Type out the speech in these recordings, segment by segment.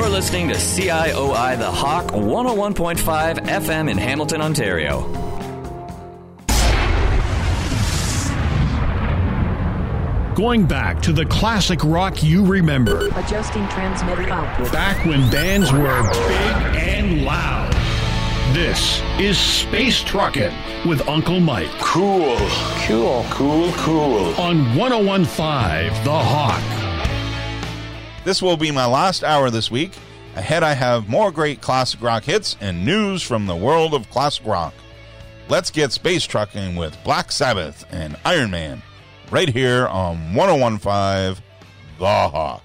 You're listening to CIOI The Hawk 101.5 FM in Hamilton, Ontario. Going back to the classic rock you remember. Adjusting transmitter output. Back when bands were big and loud. This is Space Truckin' with Uncle Mike. Cool. On 101.5 The Hawk. This will be my last hour this week. Ahead I have more great classic rock hits and news from the world of classic rock. Let's get space trucking with Black Sabbath and Iron Man right here on 101.5 The Hawk.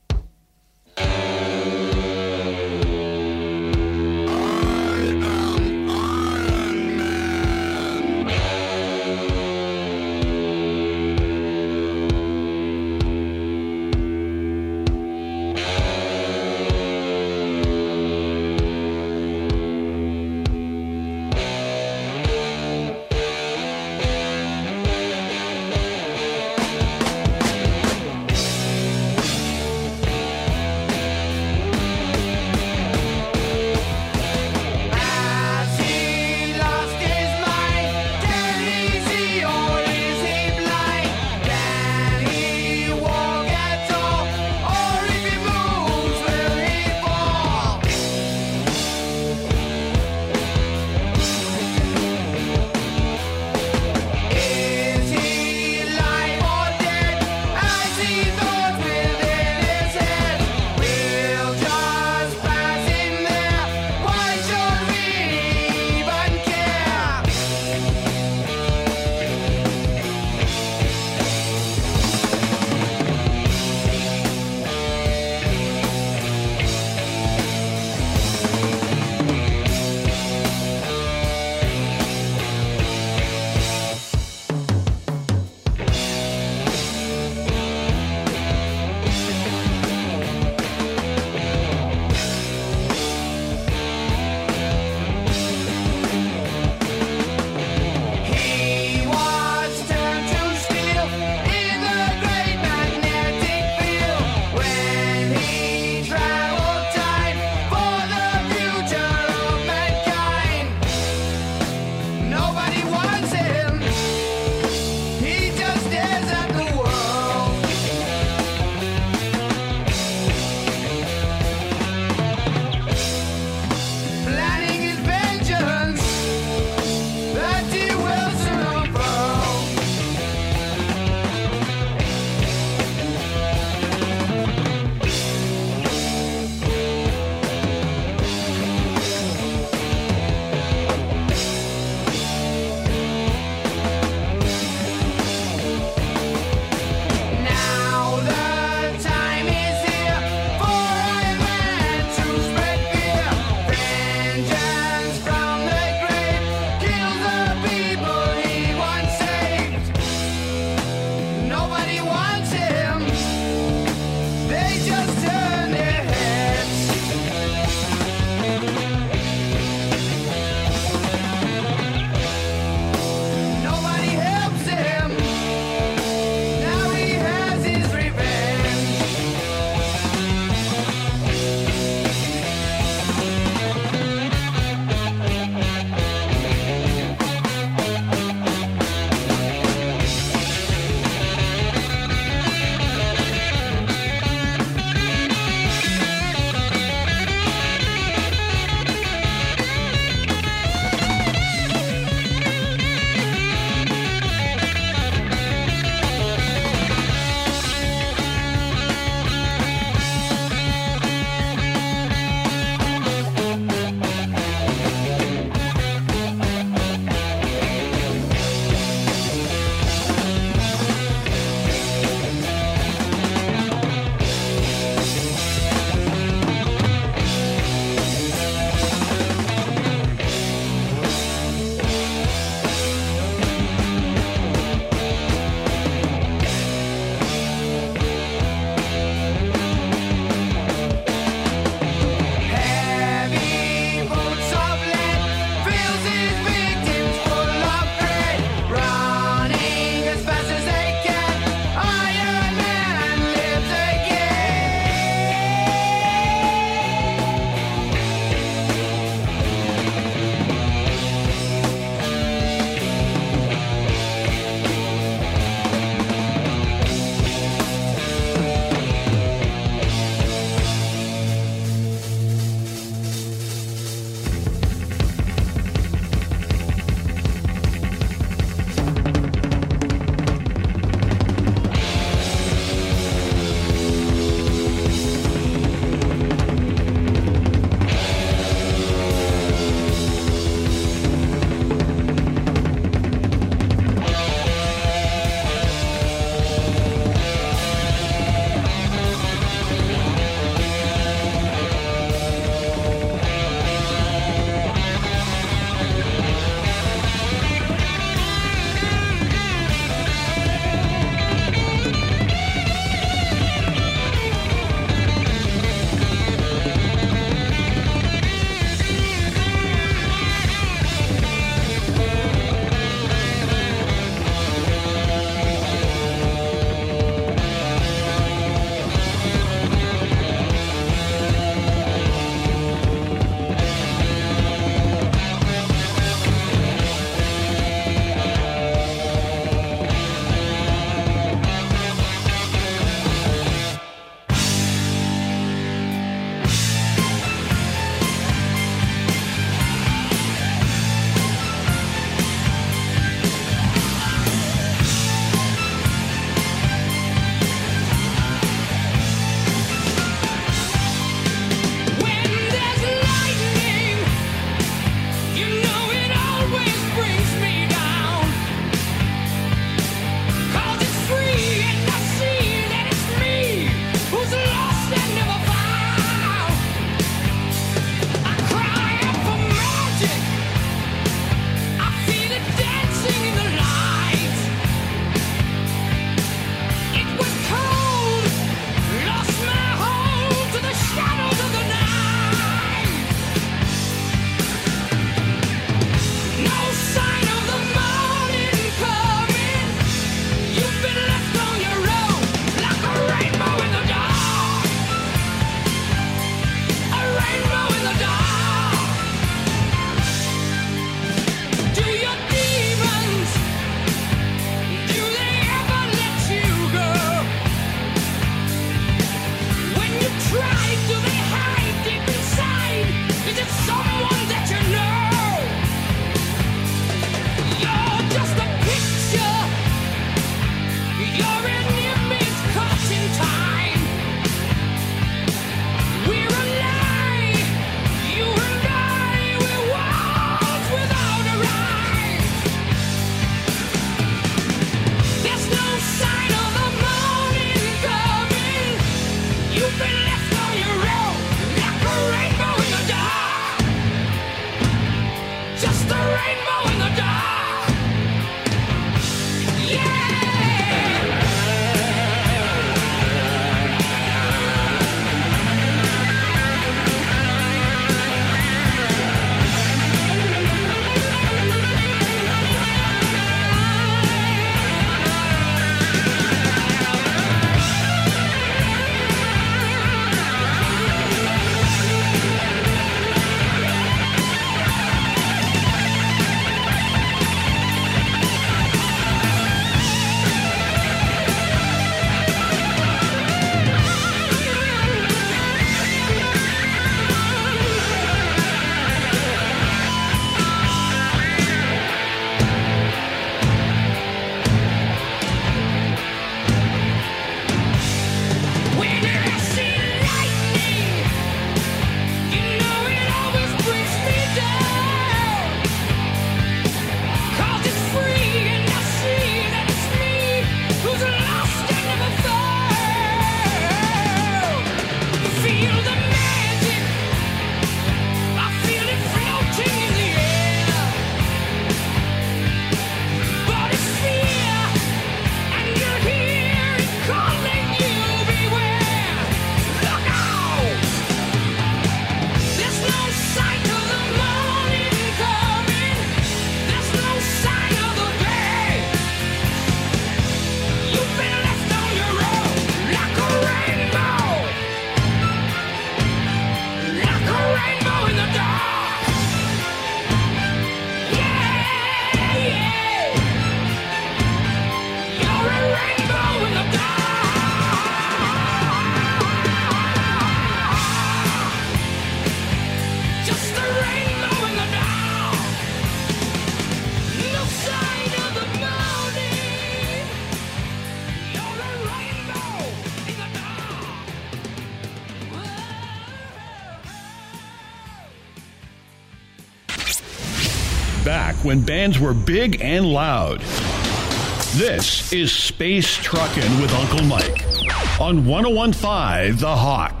when bands were big and loud. This is Space Truckin' with Uncle Mike on 101.5 The Hawk.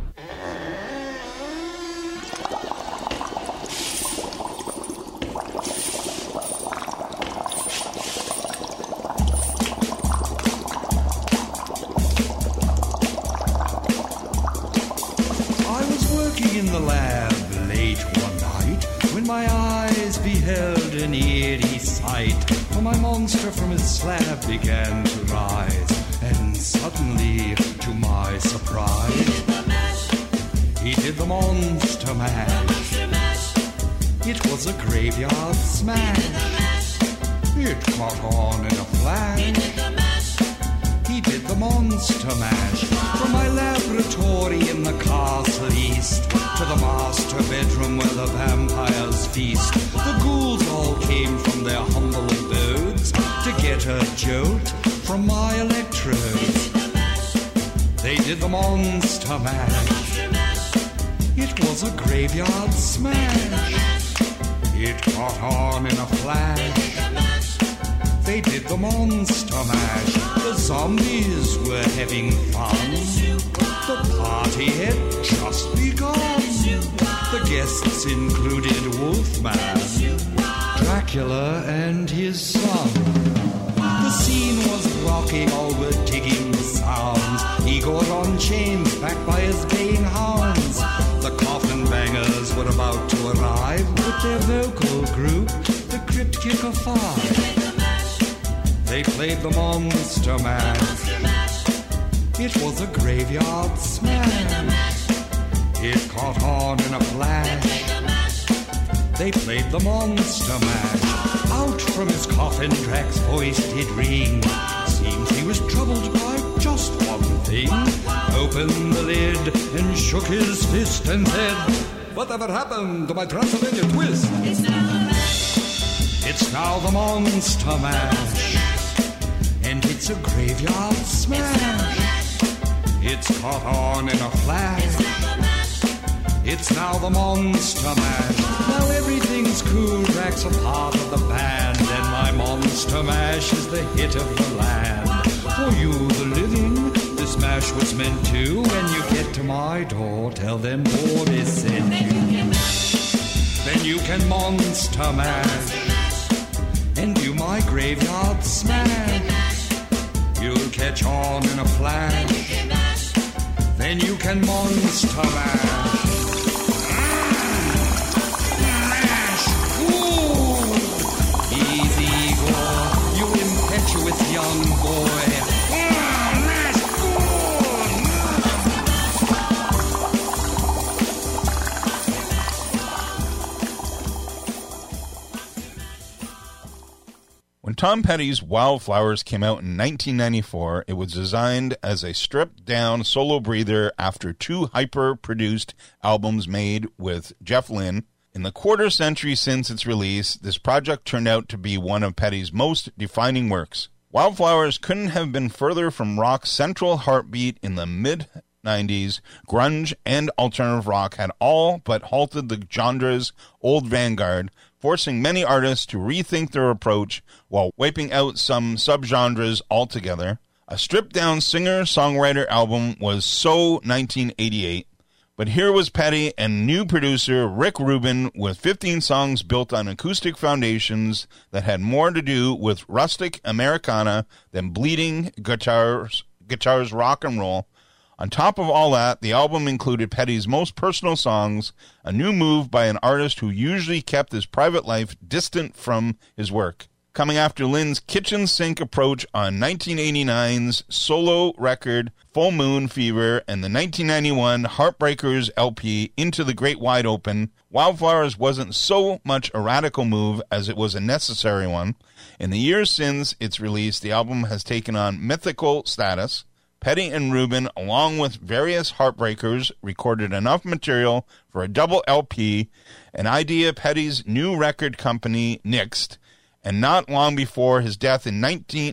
In the lab late one night, when my eyes beheld an eerie sight, for my monster from his slab began to rise, and suddenly, to my surprise, he did the monster mash. It was a graveyard smash. It caught on in a flash. He did the monster mash. From my laboratory in the castle east to the master bedroom where the vampires feast, the ghouls all came from their humble abodes to get a jolt from my electrodes. They did the monster mash. It was a graveyard smash. It caught on in a flash. They did the monster mash. The zombies were having fun. The party had just begun. The guests included Wolfman, Dracula, and his son. The scene was rocking, all were digging the sounds. Igor on chains, backed by his baying hounds. The coffin bangers were about to arrive with their vocal group, the Crypt Kicker Five. They played the monster mash. It was a graveyard smash. It caught on in a flash. They played the monster mash. Out from his coffin, Drac's voice did ring. Seems he was troubled by just one thing. Opened the lid and shook his fist and said, "Whatever happened to my Transylvania twist?" It's now the monster mash. And it's a graveyard smash. It's caught on in a flash. It's now the monster mash. Now everything's cool, Drac's a part of the band, and my monster mash is the hit of the land. For you, the living, this mash was meant to. When you get to my door, tell them Boris sent you. Then you can monster mash and do my graveyard smash. You'll catch on in a flash. Then you can monster mash. Mash! Ooh! Easy, Igor, you impetuous young boy. Mash! When Tom Petty's Wildflowers came out in 1994, it was designed as a stripped-down solo breather after two hyper-produced albums made with Jeff Lynne. In the quarter century since its release, this project turned out to be one of Petty's most defining works. Wildflowers couldn't have been further from rock's central heartbeat. In the mid-90s, grunge and alternative rock had all but halted the genre's old vanguard, forcing many artists to rethink their approach while wiping out some subgenres altogether. A stripped-down singer-songwriter album was so 1988, but here was Petty and new producer Rick Rubin with 15 songs built on acoustic foundations that had more to do with rustic Americana than bleeding guitars rock and roll. On top of all that, the album included Petty's most personal songs, a new move by an artist who usually kept his private life distant from his work. Coming after Lynne's kitchen sink approach on 1989's solo record Full Moon Fever and the 1991 Heartbreakers LP Into the Great Wide Open, Wildflowers wasn't so much a radical move as it was a necessary one. In the years since its release, the album has taken on mythical status. Petty and Rubin, along with various Heartbreakers, recorded enough material for a double LP, an idea Petty's new record company nixed, and not long before his death in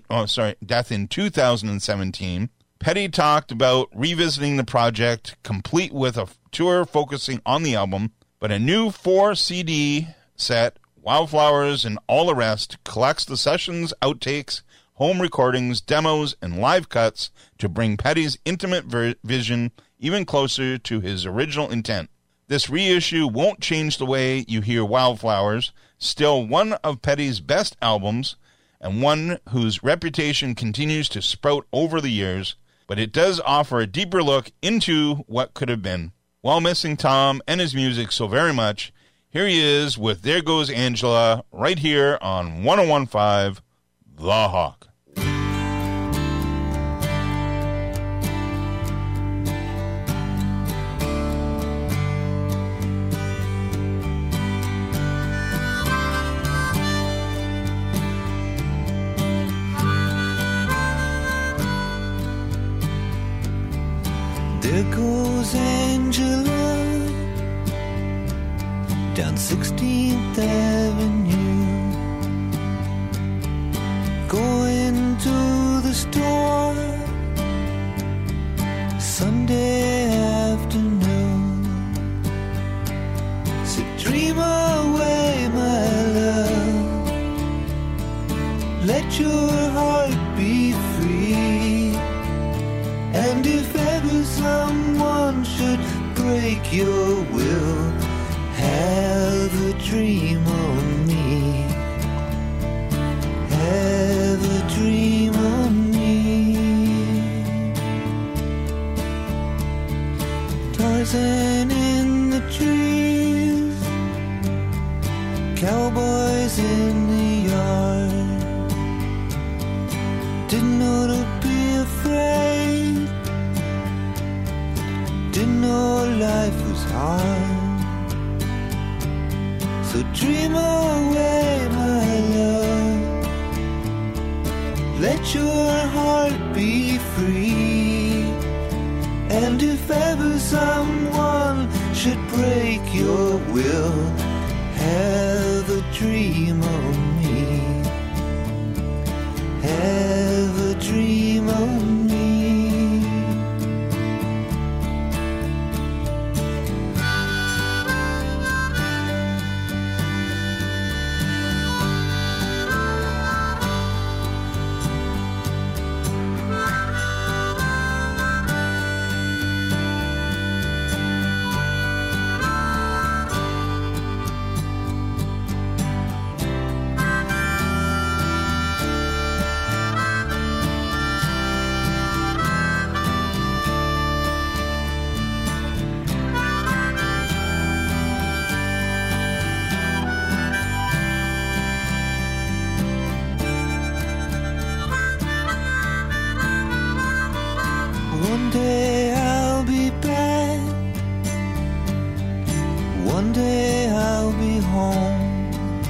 2017, Petty talked about revisiting the project, complete with a tour focusing on the album, but a new 4-CD set Wildflowers and All the Rest collects the sessions, outtakes, home recordings, demos, and live cuts to bring Petty's intimate vision even closer to his original intent. This reissue won't change the way you hear Wildflowers, still one of Petty's best albums, and one whose reputation continues to sprout over the years, but it does offer a deeper look into what could have been. While missing Tom and his music so very much, here he is with There Goes Angela, right here on 101.5 The Hawk. There goes Angela down 16th Avenue, going to the store Sunday afternoon. So dream away, my love, let your heart be free. And if ever someone should break your will, have a dream on me. Have a dream on me. Tarzan in the trees, cowboys in the yard. Didn't know to be afraid, didn't know life was hard. So dream away, my love, let your heart be free. And if ever someone should break your will, have a dream on me. Have a dream on me. One day I'll be back, one day I'll be home.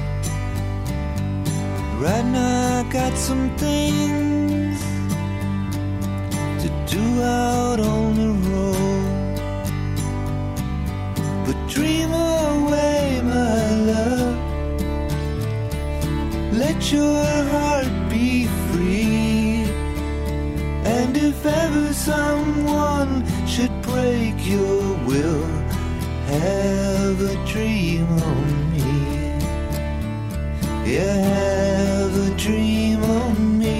Right now I got some things to do out on the road. But dream away, my love, let your heart be free. And if ever someone should break your will, have a dream on me. Yeah, have a dream on me.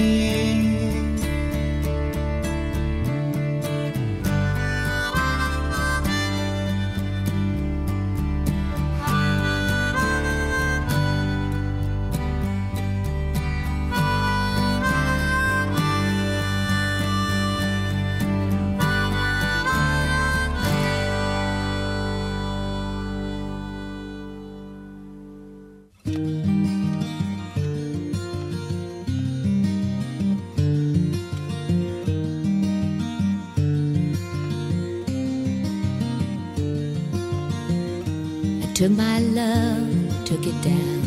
Took my love, took it down.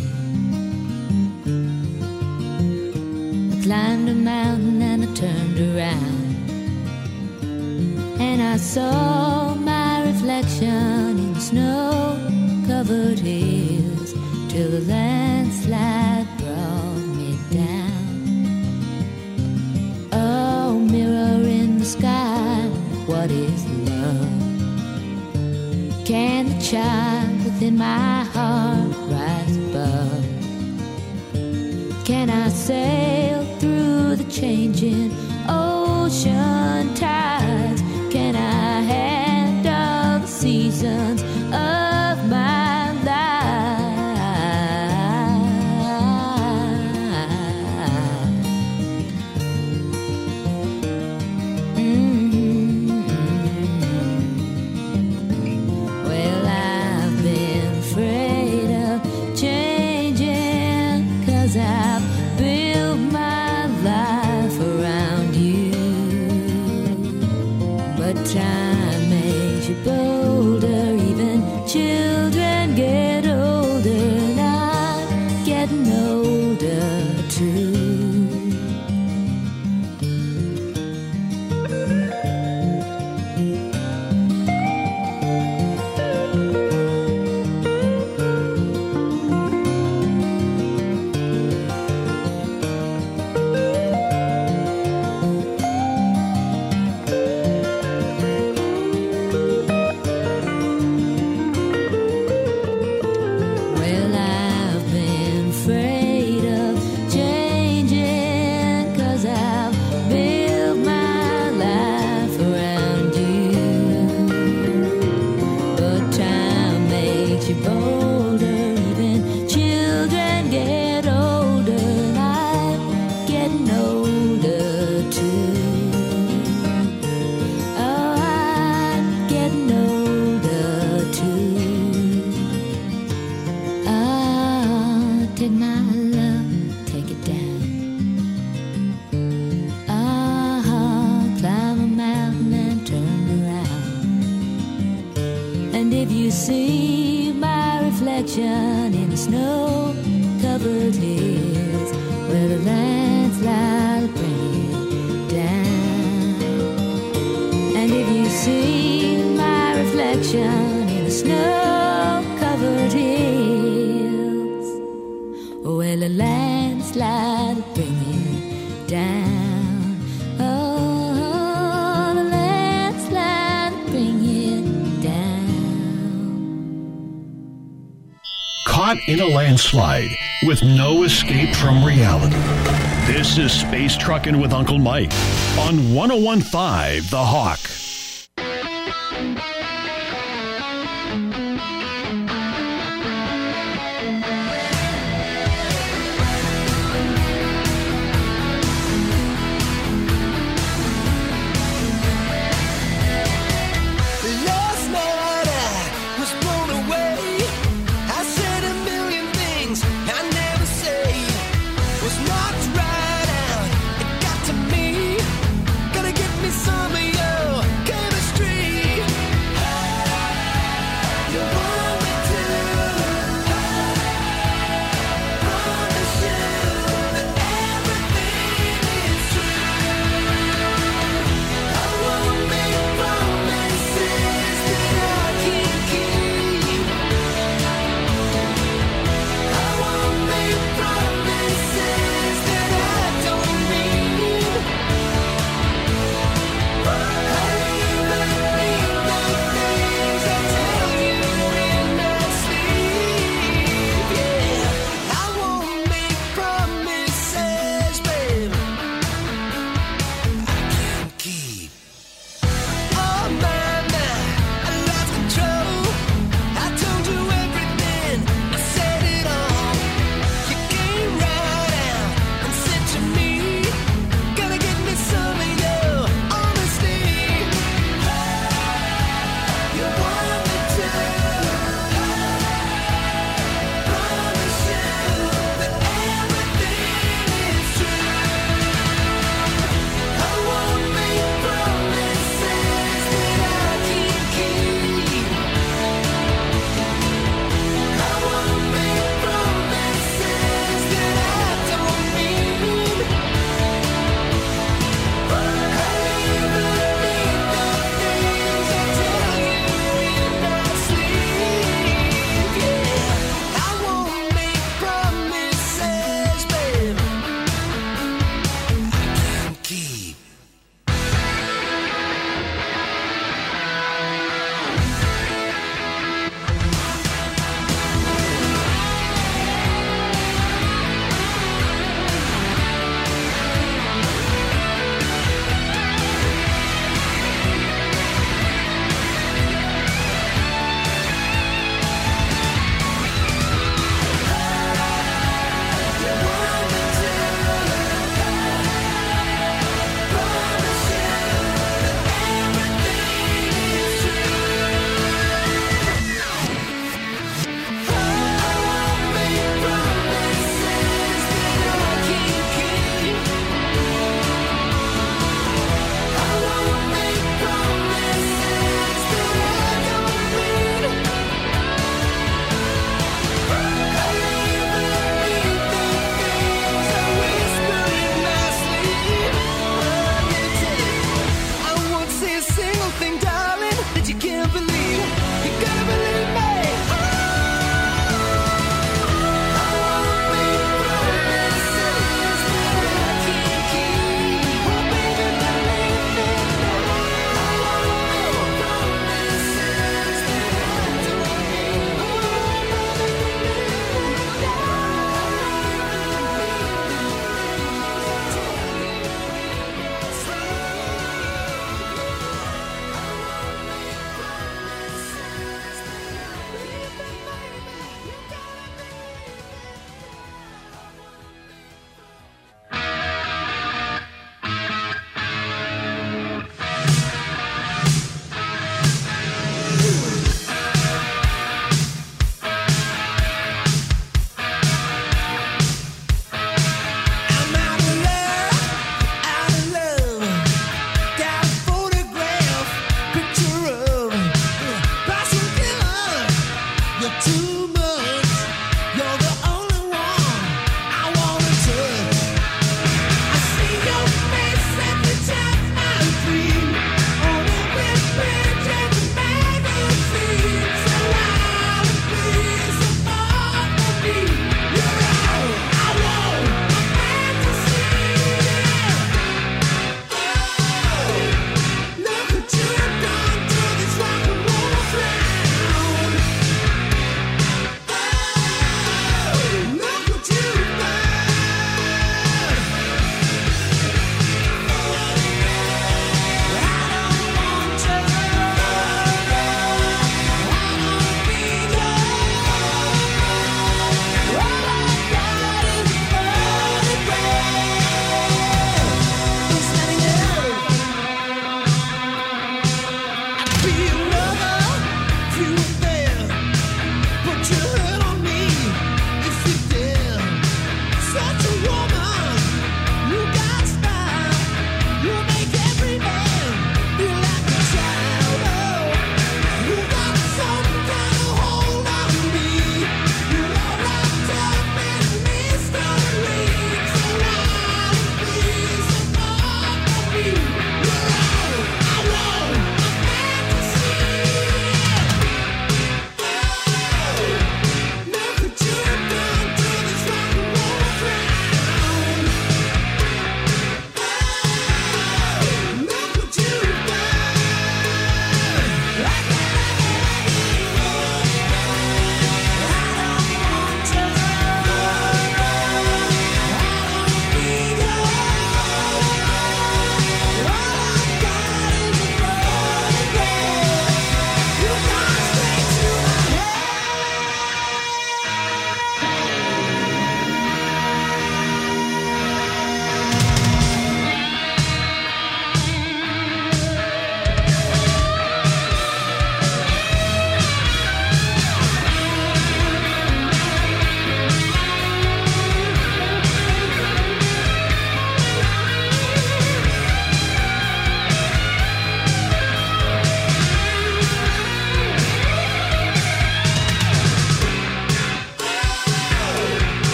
I climbed a mountain and I turned around, and I saw my reflection in snow-covered hills till the landslide brought me down. Oh, mirror in the sky, what is love? Can the child within my heart rise above? sail through the changing ocean tides? Can I handle the seasons of my life? Well, I've been afraid of changing, 'cause I've built my life around you. But time makes you bolder, even children get older, and I'm getting older too. Well, I've been afraid of changing, 'cause I've built my life around you. But time makes you bolder, even children get older, and I'm getting older too. Oh, I'm getting older too. Oh, take my love, take it down. Oh, climb a mountain and turn around. And if you see my reflection in the snow-covered hills, where the landslide will bring it down. And if you see my reflection in the snow-covered hills, well, a landslide will bring it down. Oh, the landslide will bring it down. Caught in a landslide with no escape from reality. This is Space Truckin' with Uncle Mike on 101.5 The Hawk. Last night I was blown away. I said a million things I never say. Was knocked right out. It got to me. Gotta get me some of your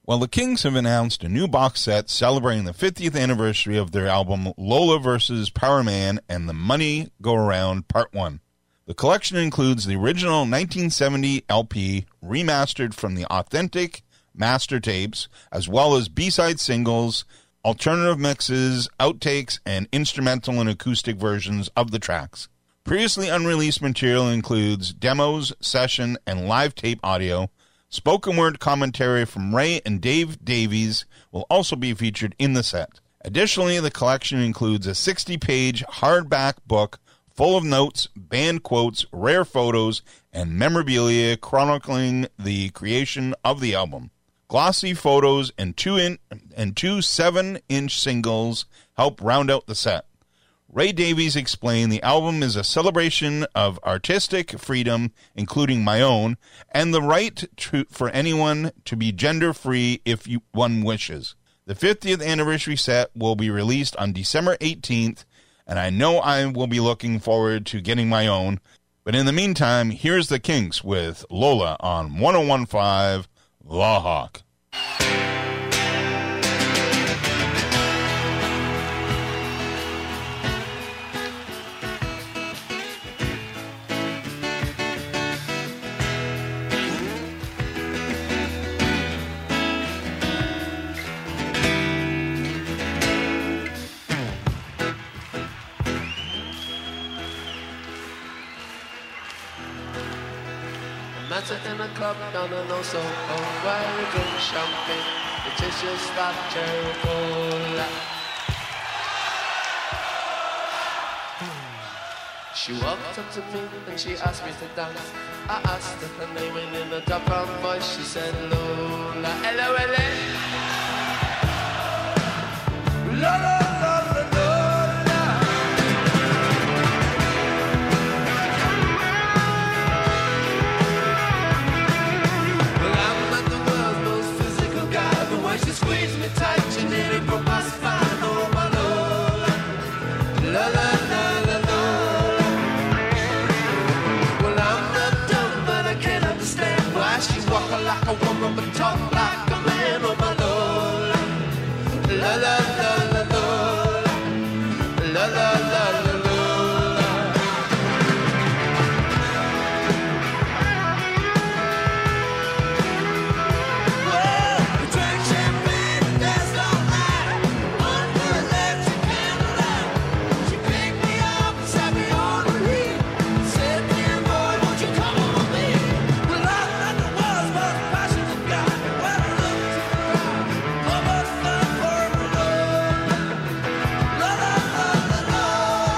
Well, the Kings have announced a new box set celebrating the 50th anniversary of their album Lola vs. Power Man and the Money Go Around Part 1. The collection includes the original 1970 LP remastered from the authentic master tapes, as well as B-side singles, alternative mixes, outtakes, and instrumental and acoustic versions of the tracks. Previously unreleased material includes demos, session, and live tape audio. Spoken word commentary from Ray and Dave Davies will also be featured in the set. Additionally, the collection includes a 60-page hardback book full of notes, band quotes, rare photos, and memorabilia chronicling the creation of the album. Glossy photos and two 7-inch singles help round out the set. Ray Davies explained the album is a celebration of artistic freedom, including my own, and the right for anyone to be gender-free if one wishes. The 50th anniversary set will be released on December 18th, and I know I will be looking forward to getting my own. But in the meantime, here's the Kinks with Lola on 101.5 The Hawk. Dancing in a club down in Oso, where we drink champagne, it tastes just like cherry cola. She walked up to me and she asked me to dance. I asked her her name and in a dark brown voice she said Lola. L-O-L-A. Lola, Lola, Lola. Well, I'm not the world's most physical guy, but when she squeezed me tight, she nearly broke my spine. Oh, my Lola, Lola, Lola, Lola. Well, I'm not dumb, but I can't understand why she walk like a woman but talk like a man. Oh, my Lola, Lola, Lola, Lola, Lola, Lola, Lola. Well, we drank champagne and danced all night under electric candlelight. She picked me up and sat me on the knee, said, "Dear boy, won't you come on with me?" Well, I'm not the world's most passionate guy. When I look to the ground, so much fun for a Lola, Lola, Lola, Lola.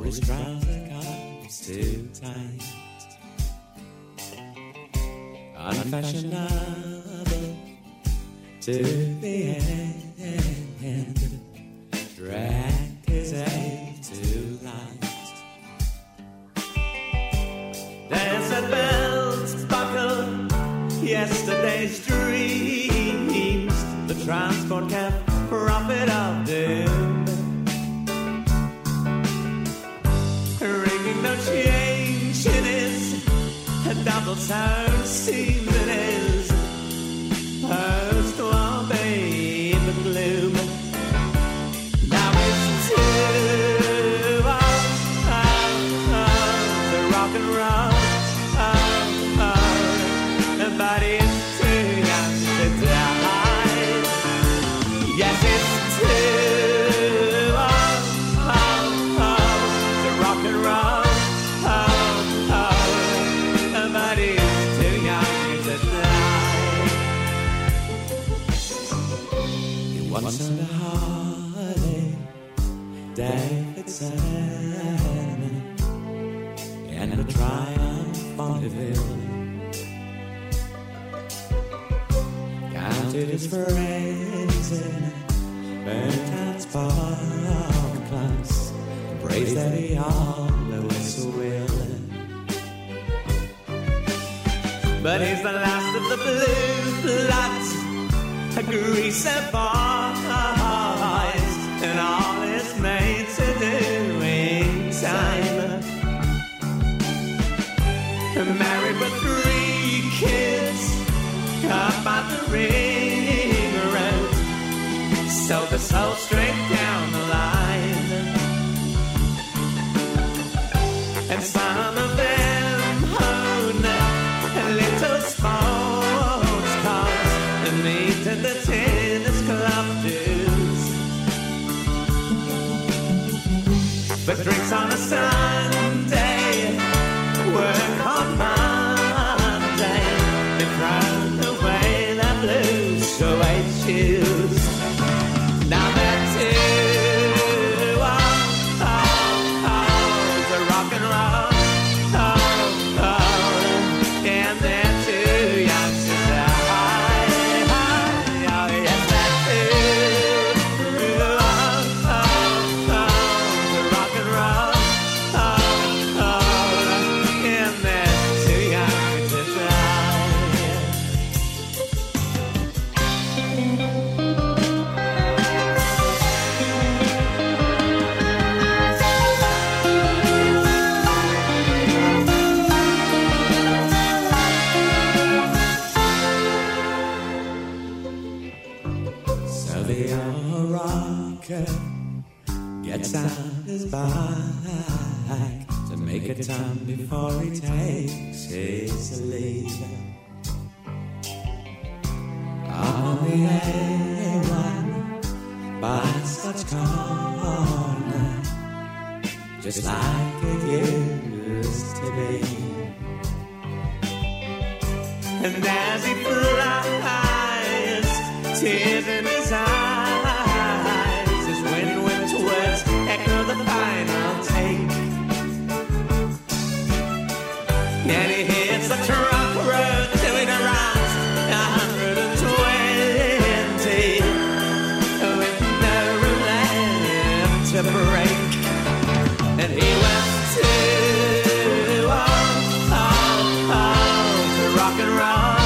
his trouser cuffs too tight. Unfashionable to the end, dragged his head too light. Desert bells buckle yesterday's dreams. The transport cab prophet of doom, ringing no change in his double sound seam in his post-war babe gloom. Now it's too the rock and roll, but it's too young to die. Yes, it's too the rock and roll, but it's too young to die. He once owned a Harley Davidson and a Triumph Bonneville. Counted his friends in Burntown's Park Class, praised that he always will. But he's the last of the blue bloods, a greaser boys, and all his mates are doing time. Married with 3 kids, up on the ring road, sold the soul straight down the line. And some of them own little sports cars and meet at the tennis club dues. But drinks on a Sunday, work on Monday, they thrown away the blues, so I choose. Now they're too the rock and roll, and they're too young to die. Oh, yes, they're too the rock and roll, and they're too young to die. So the old rocker gets on his bike to make a turn before he takes his leave. On the A1 by Scotch Corner, just like it used to be. And as he flies, tears in his eyes, his wind whipped words echo the final take. And he hits the truck road till it arrives 120, with no room left to break. And he was too to rock and roll,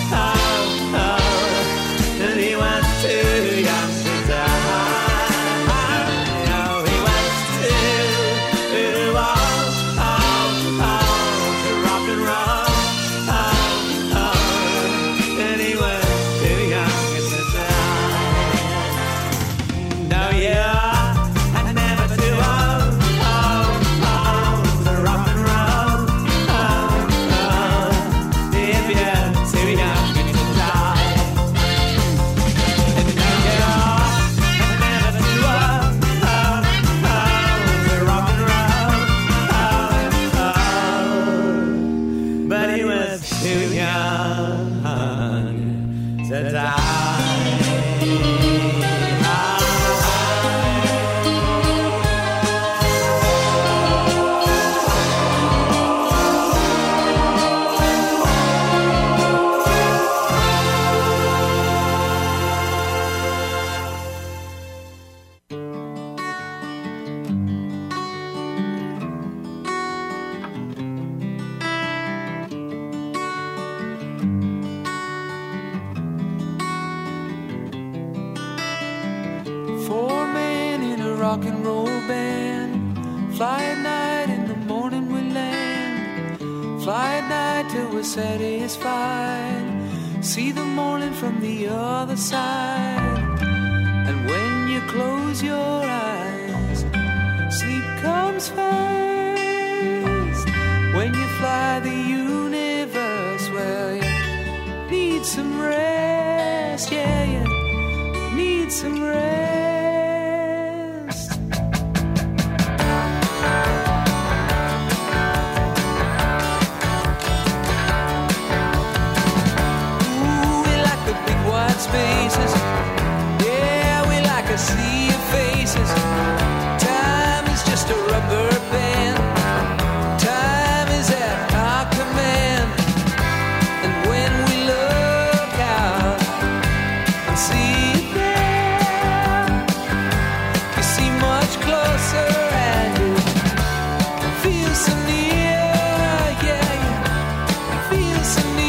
and he was too young to die. Oh, he was too to rock and roll, rock and roll band. Fly at night, in the morning we land. Fly at night till we're satisfied. See the morning from the other side. And when you close your eyes, sleep comes first. When you fly the universe, well, you need some rest. Yeah, you need some rest. Spaces, yeah, we like a sea of faces. Time is just a rubber band. Time is at our command. And when we look out and see it there, you see much closer and you feel so near. Yeah, you feel so near.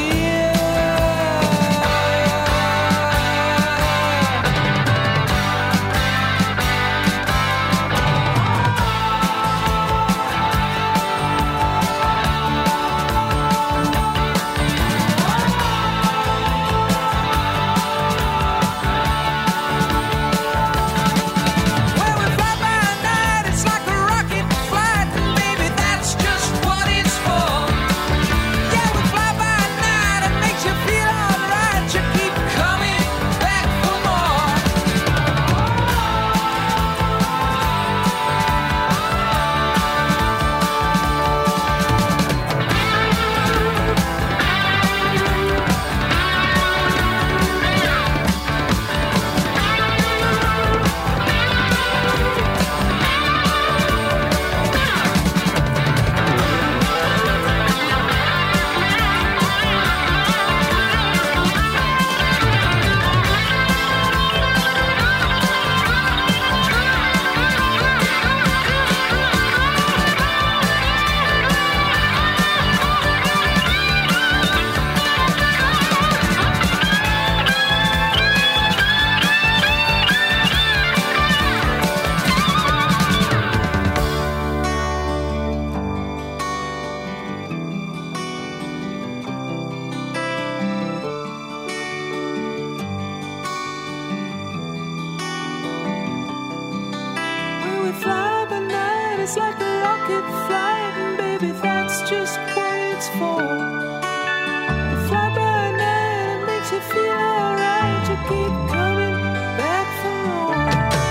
It's like a rocket flight, and baby, that's just what it's for. You fly by night, it makes you feel alright. You keep coming back for more.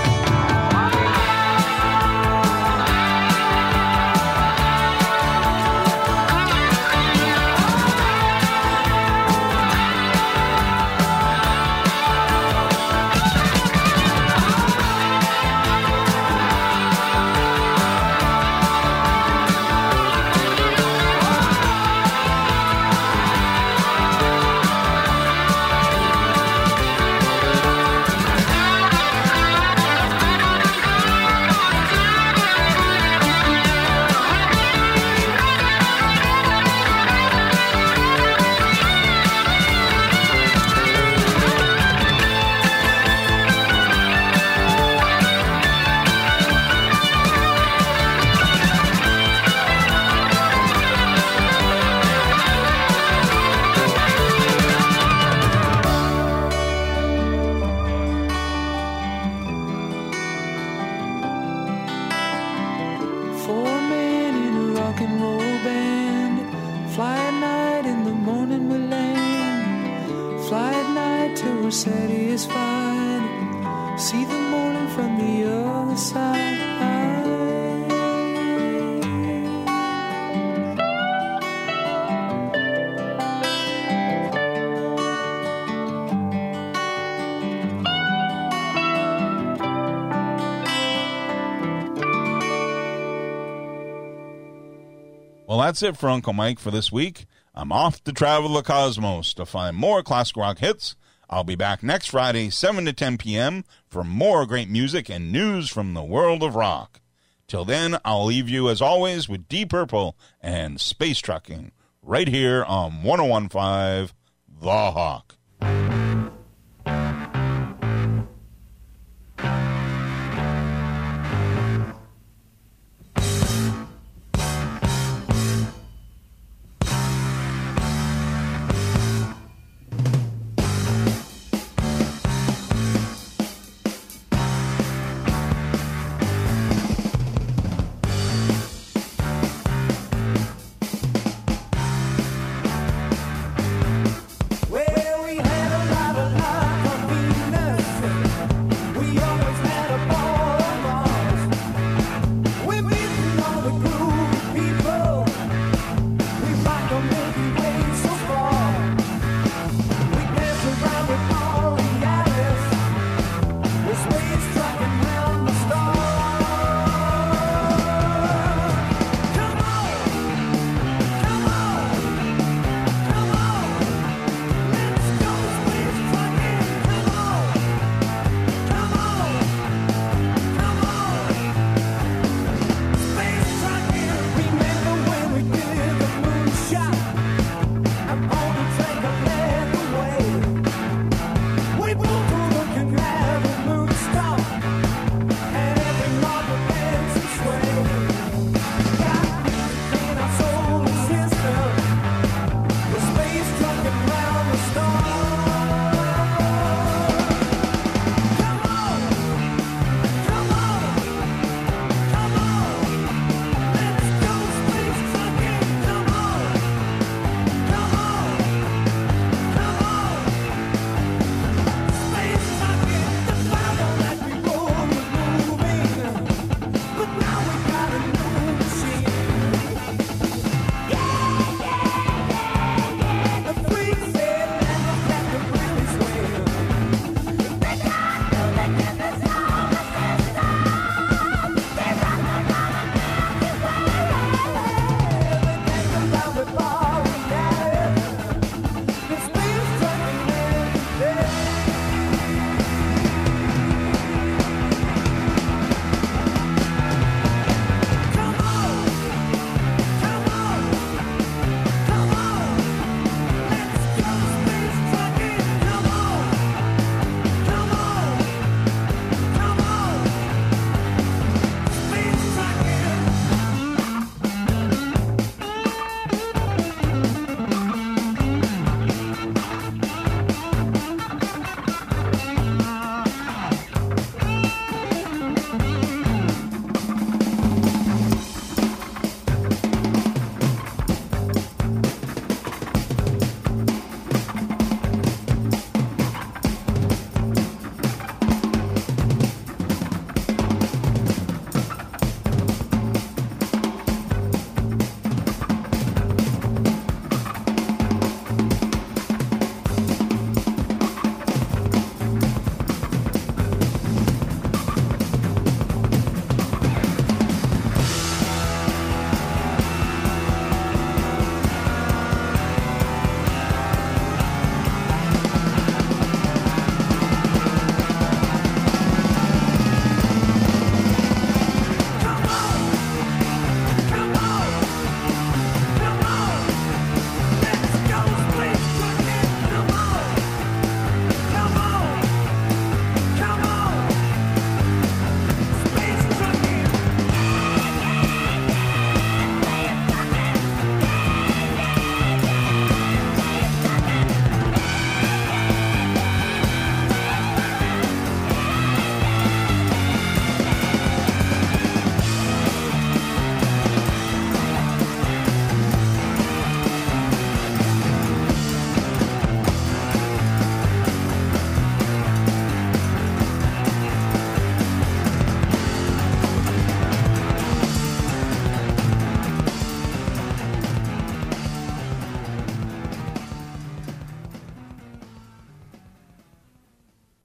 Satisfied, see the morning from the other side. Well, that's it for Uncle Mike for this week. I'm off to travel the cosmos to find more classic rock hits. I'll be back next Friday, 7 to 10 p.m. for more great music and news from the world of rock. Till then, I'll leave you, as always, with Deep Purple and Space Trucking, right here on 101.5 The Hawk.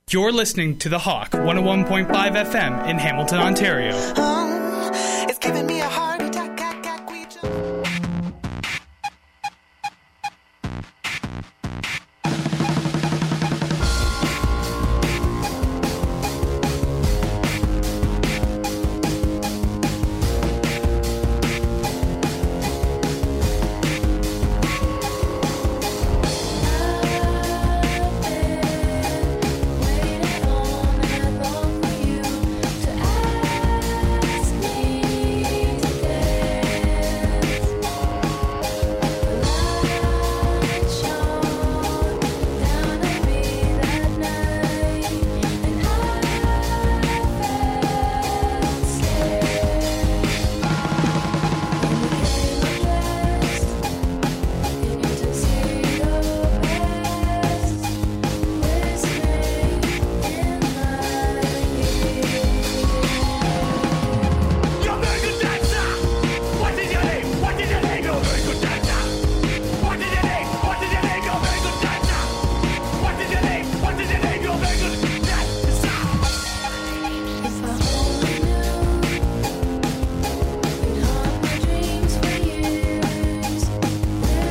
You're listening to The Hawk 101.5 FM in Hamilton, Ontario.